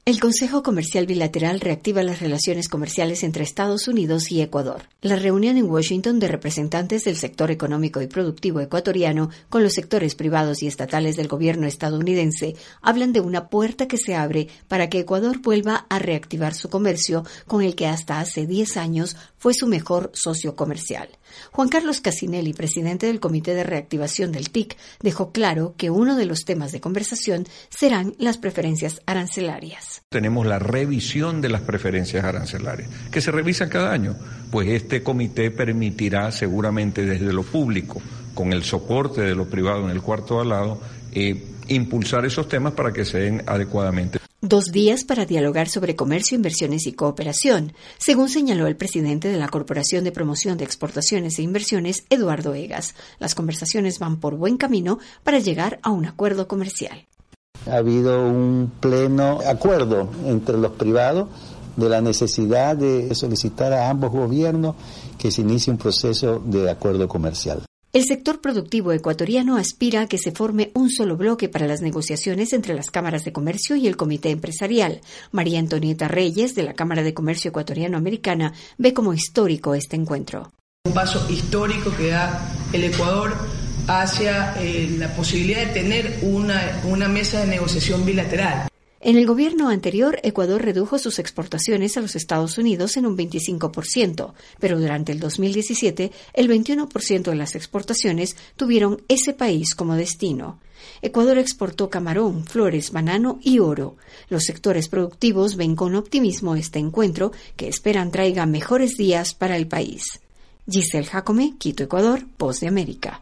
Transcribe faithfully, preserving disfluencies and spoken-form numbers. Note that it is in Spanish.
El Consejo Comercial Bilateral reactiva las relaciones comerciales entre Estados Unidos y Ecuador. La reunión en Washington de representantes del sector económico y productivo ecuatoriano con los sectores privados y estatales del gobierno estadounidense hablan de una puerta que se abre para que Ecuador vuelva a reactivar su comercio con el que hasta hace diez años fue su mejor socio comercial. Juan Carlos Casinelli, presidente del Comité de Reactivación del T I C, dejó claro que uno de los temas de conversación serán las preferencias arancelarias. Tenemos la revisión de las preferencias arancelarias, que se revisan cada año. Pues este comité permitirá seguramente desde lo público, con el soporte de lo privado en el cuarto al lado, eh, impulsar esos temas para que se den adecuadamente. Dos días para dialogar sobre comercio, inversiones y cooperación, según señaló el presidente de la Corporación de Promoción de Exportaciones e Inversiones, Eduardo Egas. Las conversaciones van por buen camino para llegar a un acuerdo comercial. Ha habido un pleno acuerdo entre los privados de la necesidad de solicitar a ambos gobiernos que se inicie un proceso de acuerdo comercial. El sector productivo ecuatoriano aspira a que se forme un solo bloque para las negociaciones entre las cámaras de comercio y el comité empresarial. María Antonieta Reyes, de la Cámara de Comercio Ecuatoriano-Americana, ve como histórico este encuentro. Un paso histórico que da el Ecuador hacia eh, la posibilidad de tener una, una mesa de negociación bilateral. En el gobierno anterior, Ecuador redujo sus exportaciones a los Estados Unidos en un veinticinco por ciento, pero durante el dos mil diecisiete, el veintiuno por ciento de las exportaciones tuvieron ese país como destino. Ecuador exportó camarón, flores, banano y oro. Los sectores productivos ven con optimismo este encuentro, que esperan traiga mejores días para el país. Giselle Jacome, Quito, Ecuador, Voz de América.